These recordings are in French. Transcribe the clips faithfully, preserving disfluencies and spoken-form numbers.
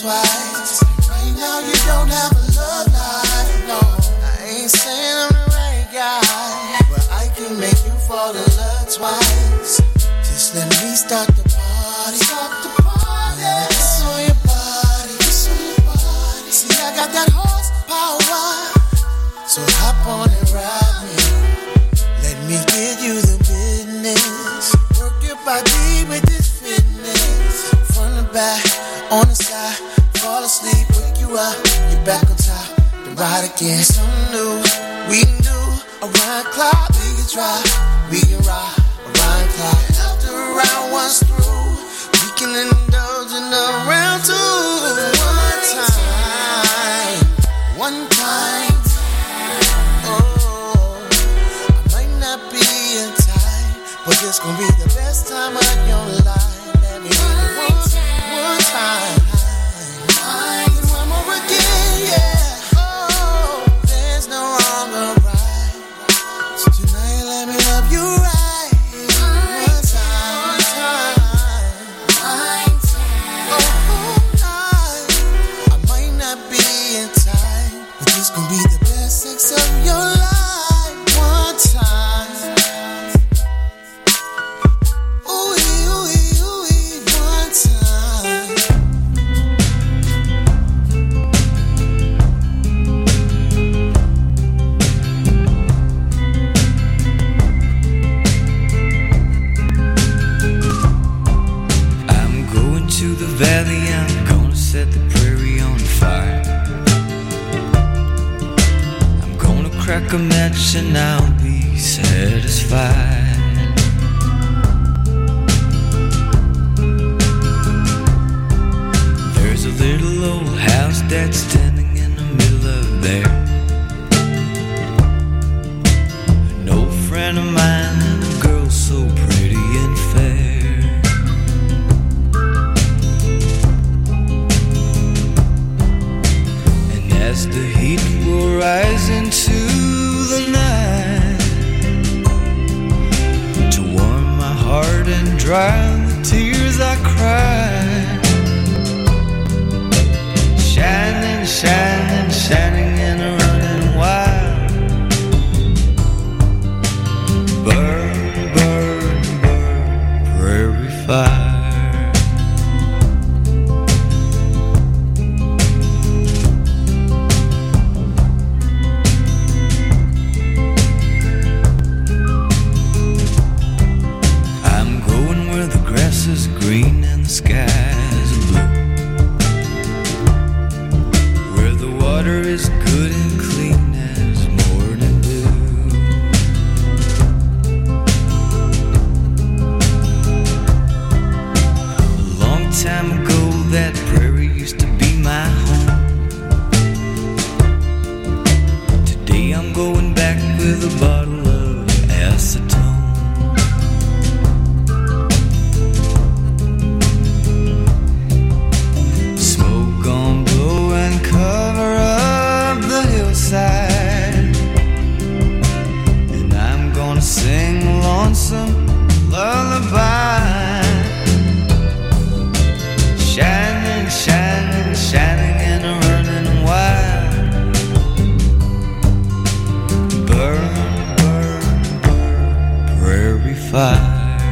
twice. Right now you don't have a love life, no. I ain't saying I'm the right guy, but I can make you fall in love twice. Just let me start the party. Start the party. It's on your body. It's on your body. See, I got that horsepower, so hop on and ride me. Let me give you the business. Work your body with this fitness. Front and back, on the side. Fall asleep, wake you up. You're back on top. Then ride again. Something new we can do. Around clock, we can try. We can ride around clock. And after round one's through, we can indulge in a round two. One time, one time. Oh, I might not be in time, but this gon' be the best time of your life. Let me hit it one, one time. And one more again, yeah. Oh, there's no wrong or right. So tonight let me love you right. One time, one time, one time. Oh, night. I might not be in time, but this gon' be the best sex of your life. One time. Ooh, ooh, ooh, one time. I'm going to the valley, I'm gonna set the prairie on fire. I'm gonna crack a match and I'll be satisfied. There's a little old house that's standing in the middle of there. An old friend of mine and a girl so pretty and fair. And as the heat will rise into the night, to warm my heart and dry the tears I cry, shining, shining, shining and running wild. Burn, burn, burn, prairie fire. I'm going where the grass is green and the skies are blue, where the water is good and clean as morning dew. A long time ago that prairie used to be my home. Today I'm going back with a bottle of acetone. Smoke gon' blow and cover up the hillside, and I'm gonna sing a lonesome lullaby. Shining, shining, shining and running wild. Burn, burn, burn, prairie fire.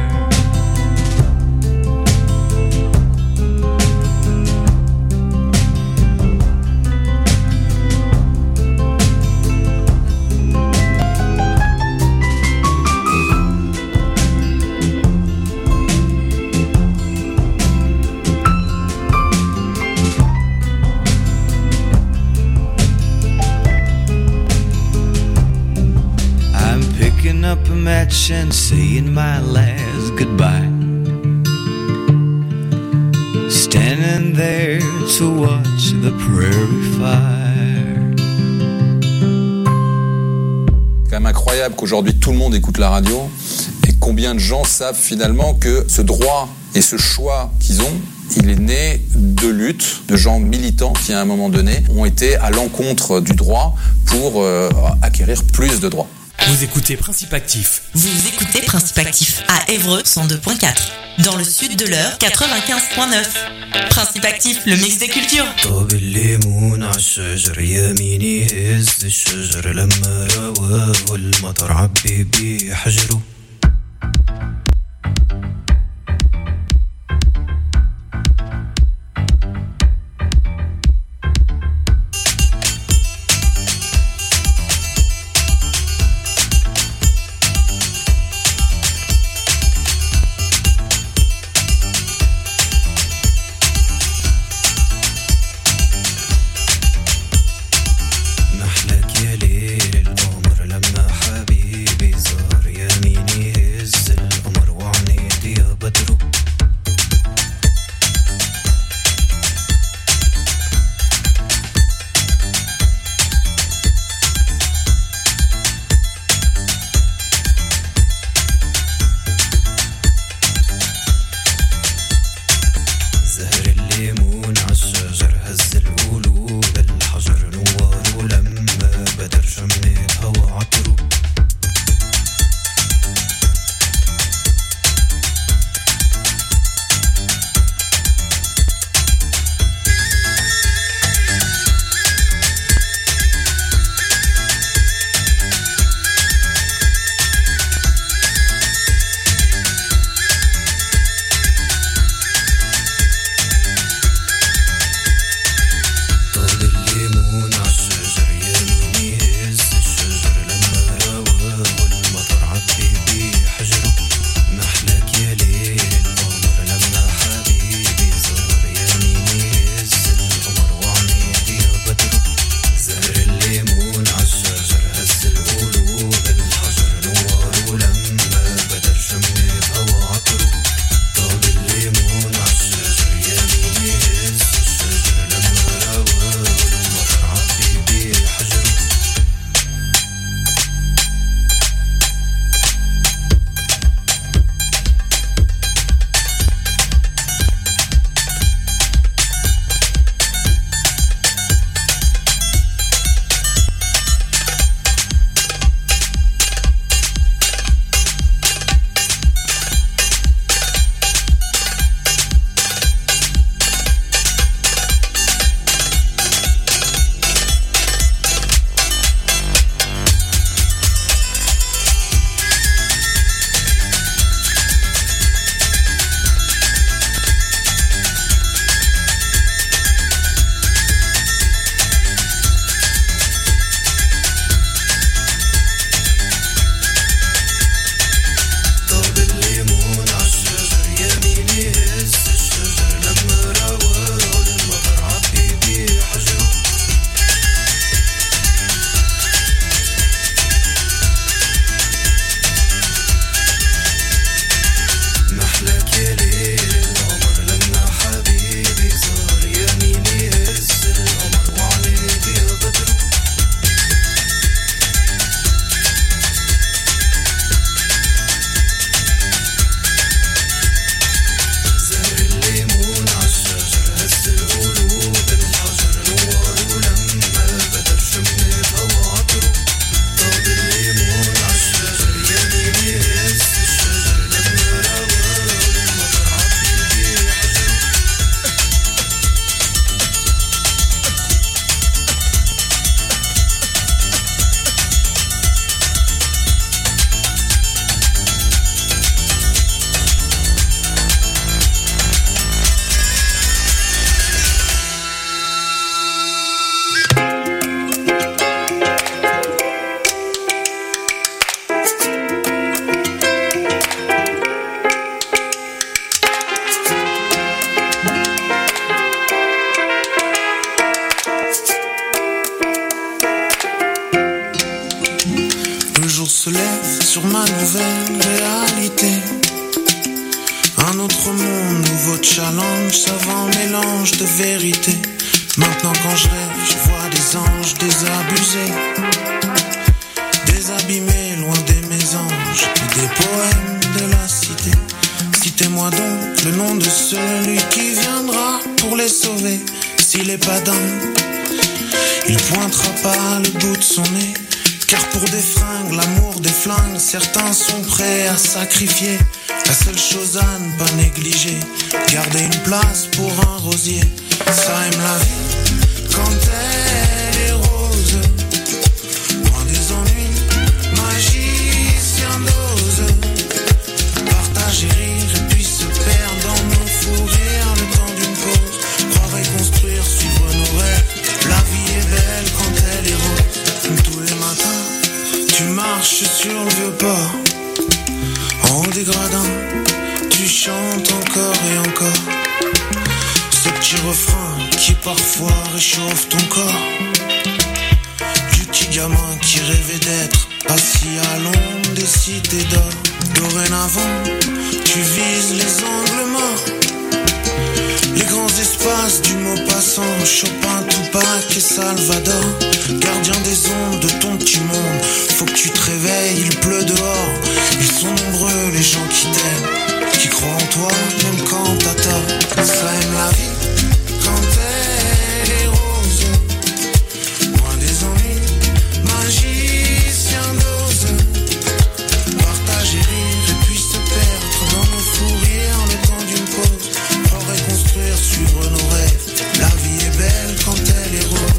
I'm picking up a match and saying my last goodbye, standing there to watch the prairie fire. C'est quand même incroyable qu'aujourd'hui tout le monde écoute la radio, et combien de gens savent finalement que ce droit et ce choix qu'ils ont, il est né de luttes, de gens militants qui à un moment donné ont été à l'encontre du droit pour euh, acquérir plus de droits. Vous écoutez Principe Actif. Vous écoutez Principe Actif à Évreux cent deux point quatre. dans le sud de l'Eure, quatre-vingt-quinze virgule neuf. Principe actif, le mix des cultures. طاب الليمون عالشجر يميني هز الشجر لما رواه والمطر عبي بيه حجره se lève sur ma nouvelle réalité. Un autre monde, nouveau challenge, savant mélange de vérité. Maintenant quand je rêve, je vois des anges désabusés, désabîmés, loin des mésanges et des poèmes de la cité. Citez-moi donc le nom de celui qui viendra pour les sauver. S'il est pas dingue, il pointera pas le bout de son nez. Car pour des fringues, l'amour des flingues, certains sont prêts à sacrifier La seule chose à ne pas négliger, garder une place pour un rosier. Ça aime la vie quand elle est rose. Loin des ennuis, magicien dose. Partager, rire et puis se perdre dans nos fous rires le temps d'une pause. Croire et construire, suivre nos rêves. La vie est belle quand elle est rose. Tous les matins, tu marches sur le vieux port. En haut des gradins, tu chantes encore et encore. Ce petit refrain qui parfois réchauffe ton corps. Du petit gamin qui rêvait d'être assis à l'ombre des cités d'or. Dorénavant, tu vises les angles morts. Les grands espaces du mot passant, Chopin, Tupac et Salvador. Gardien des ondes de ton petit monde, faut que tu te réveilles, il pleut dehors. Ils sont nombreux les gens qui t'aiment, qui croient en toi même quand t'as tort. Ça aime la vie quand elle est rose. Loin des ennuis, magicien dose. Partager, rire et puis se perdre dans nos fous rires le temps d'une pause. Croire et construire, suivre nos rêves. La vie est belle quand elle est rose.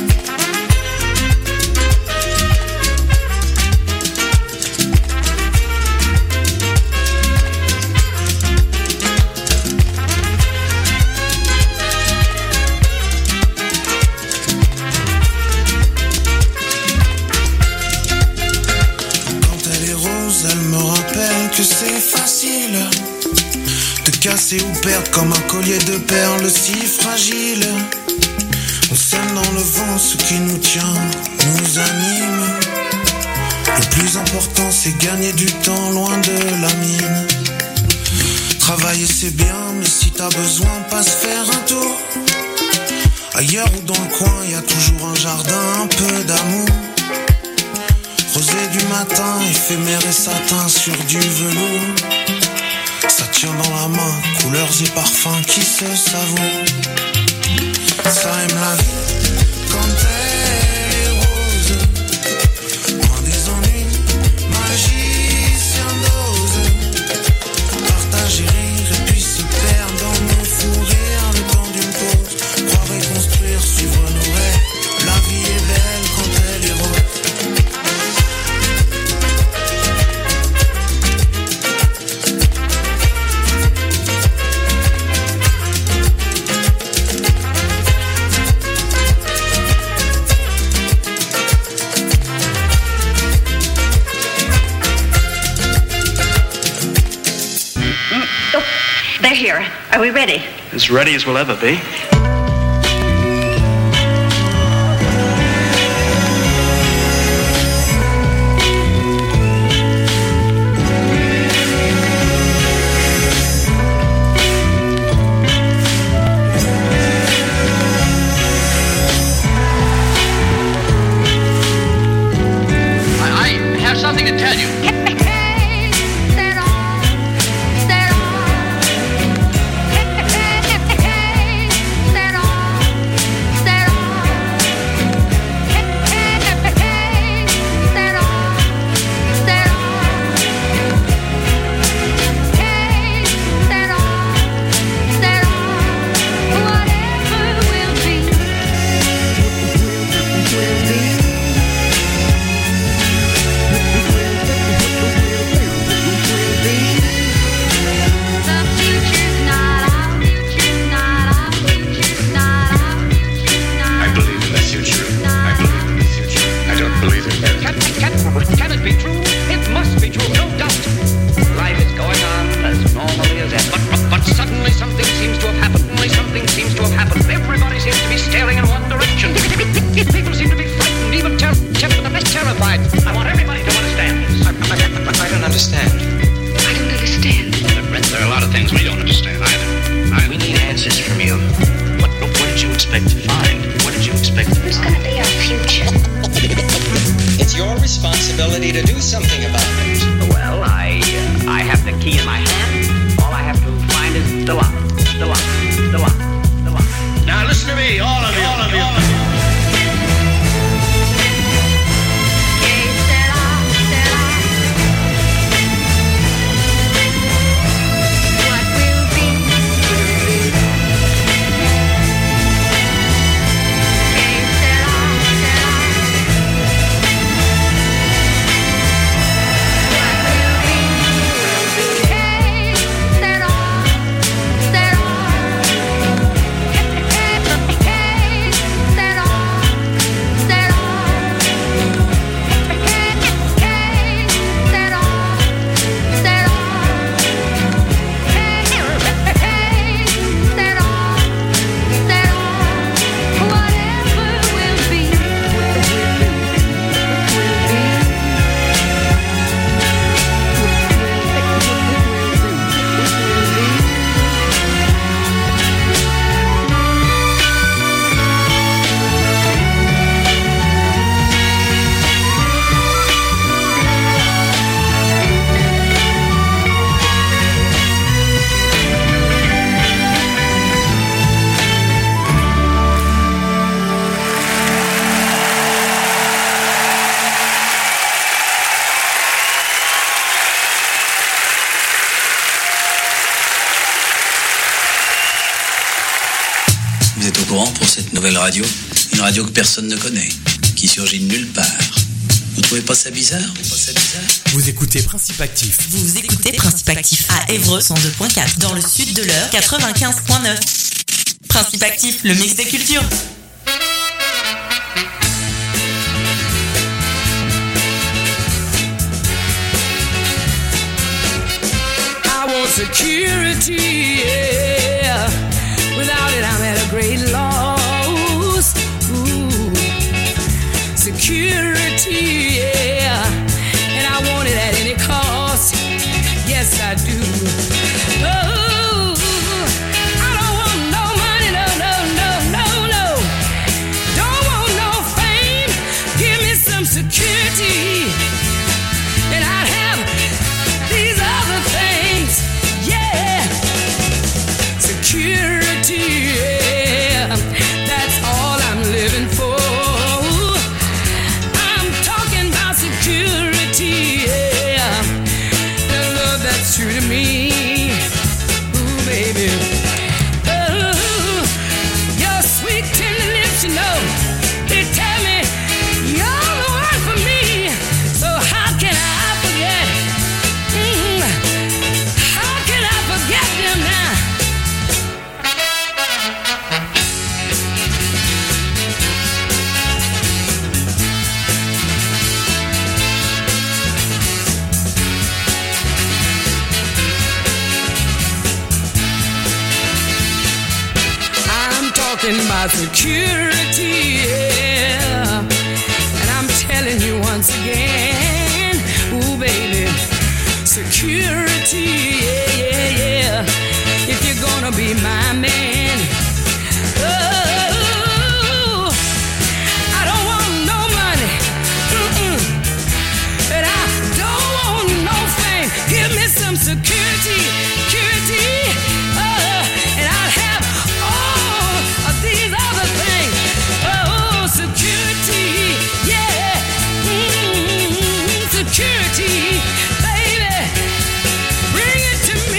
Que c'est facile de casser ou perdre comme un collier de perles si fragile. On sème dans le vent ce qui nous tient, nous anime. Le plus important c'est gagner du temps loin de la mine. Travailler c'est bien, mais si t'as besoin, passe faire un tour. Ailleurs ou dans le coin, y a toujours un jardin, un peu d'amour. Rosé du matin, éphémère et satin sur du velours. Ça tient dans la main, couleurs et parfums qui se savourent. Ça aime la vie quand elle est rose. Loin des ennuis, magicien dose. Partager, rire et puis se perdre dans nos fous rires le temps d'une pause. Croire et construire, suivre nos rêves. La vie est belle quand elle est rose. They're here. Are we ready? As ready as we'll ever be. I, I have something to tell you. responsibility to do something about it. Well, I uh, I have the key in my hand. All I have to find is the lock. The lock. The lock. The lock. Now listen to me, all of you, all of you. All of you. Vous êtes au courant pour cette nouvelle radio? Une radio que personne ne connaît, qui surgit de nulle part. Vous trouvez pas ça bizarre? Vous trouvez pas ça bizarre? Vous écoutez Principe Actif. Vous écoutez Principe Actif à Évreux cent deux point quatre, dans le sud de l'Eure quatre-vingt-quinze point neuf. Principe Actif, le mix des cultures. I want security, yeah. Without it, I'm at a great loss. Ooh. Security, yeah. And I want it at any cost. Yes, I do. Oh, I don't want no money, no, no, no, no, no. Don't want no fame. Give me some security. And I'd have these other things. Yeah. Security, yeah. That's all I'm living for. I'm talking about security, yeah. The love that's true to me. Ooh, baby. Oh, your sweet tender lips, you know, they tell me you're the one for me. So how can I forget? Mm, how can I forget them now? I'm talking about security, yeah. And I'm telling you once again, ooh, baby, security, yeah, yeah, yeah. If you're gonna be my man, oh, I don't want no money, mm-mm. And I don't want no fame. Give me some security, security, oh, and I'll have all of these other things. Oh, security, yeah, mm, security, baby, bring it to me.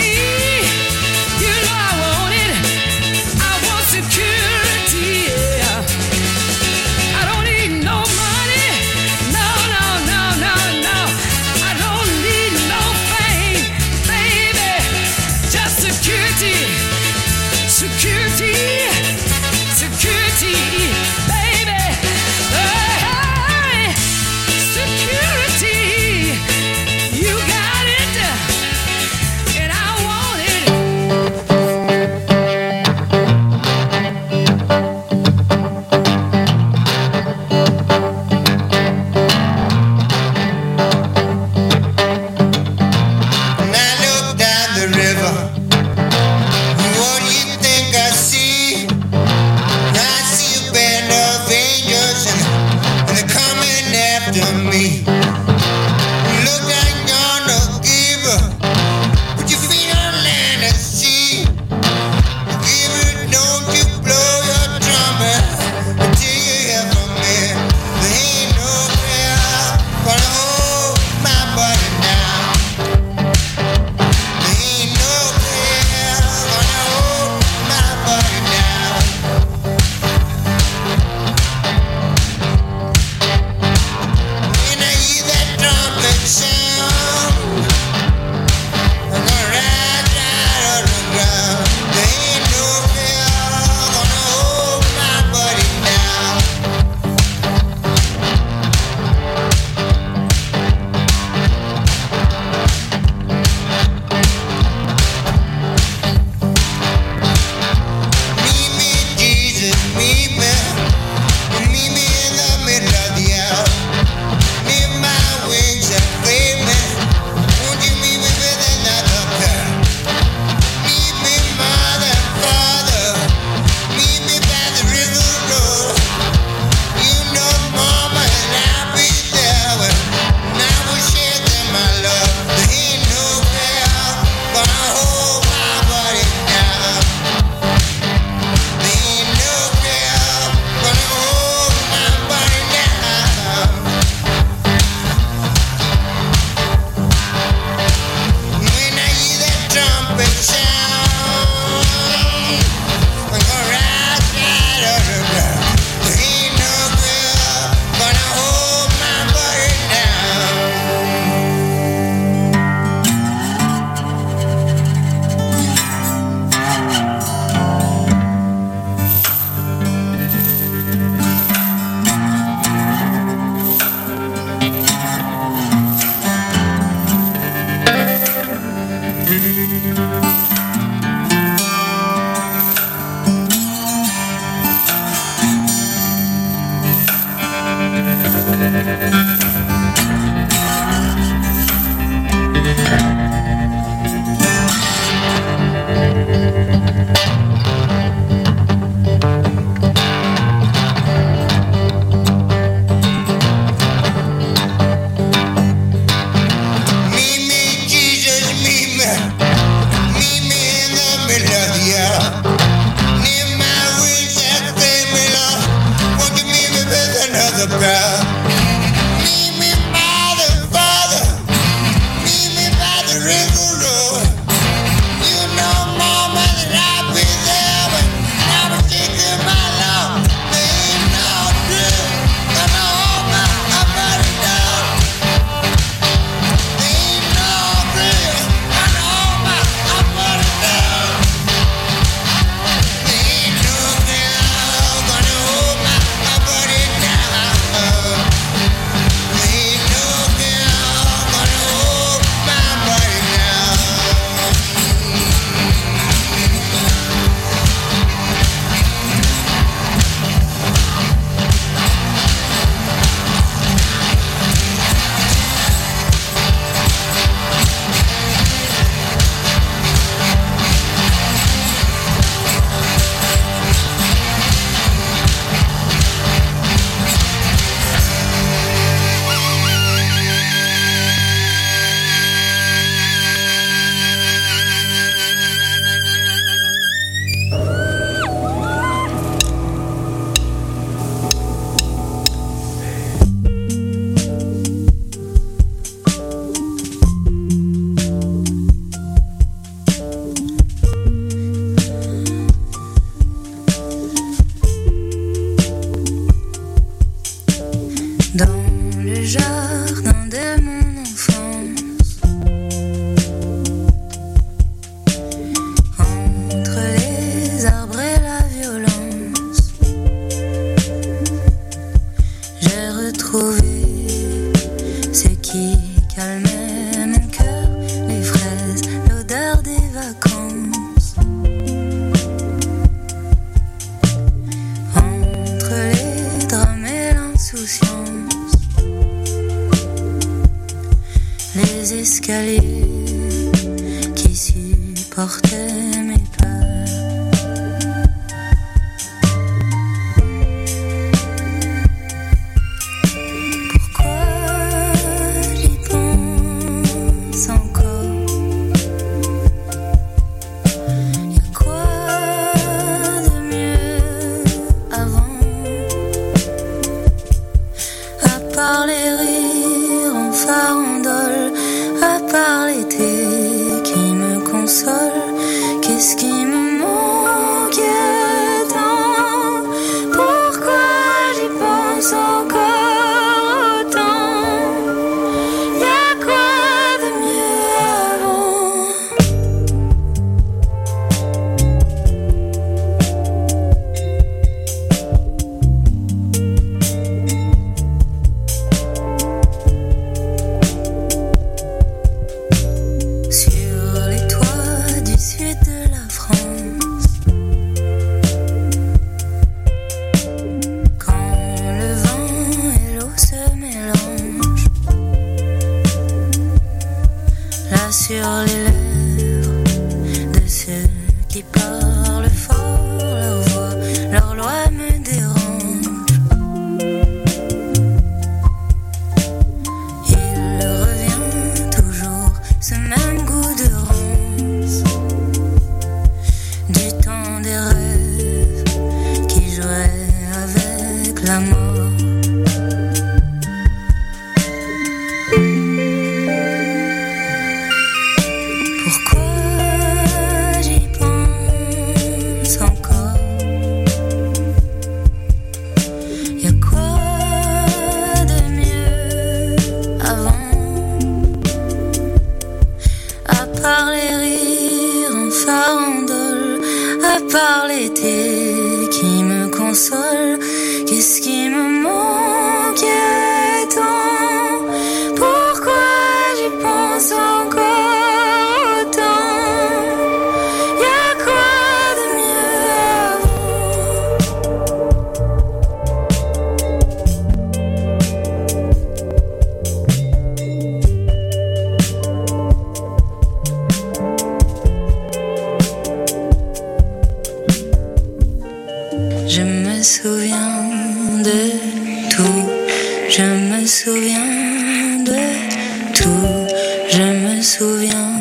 Je me souviens de tout, je me souviens de tout, je me souviens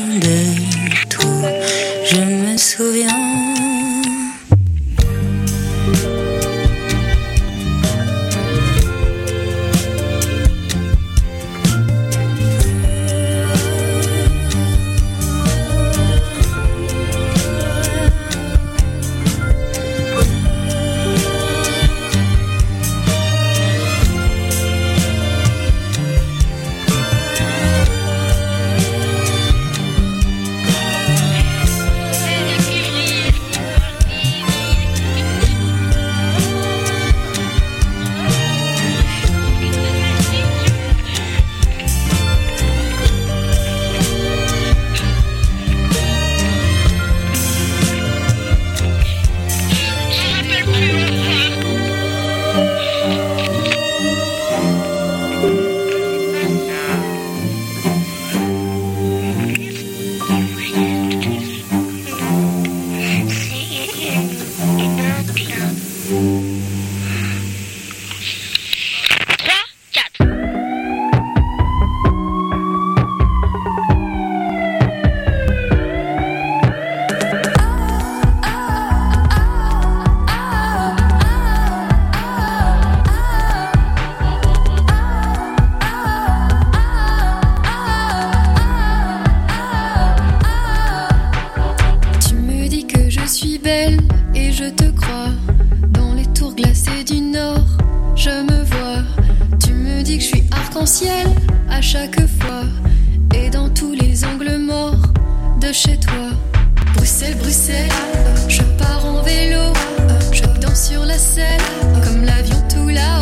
de tout, je me souviens.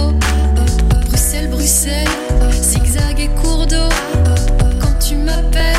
Bruxelles, zigzag et cours d'eau. Quand tu m'appelles,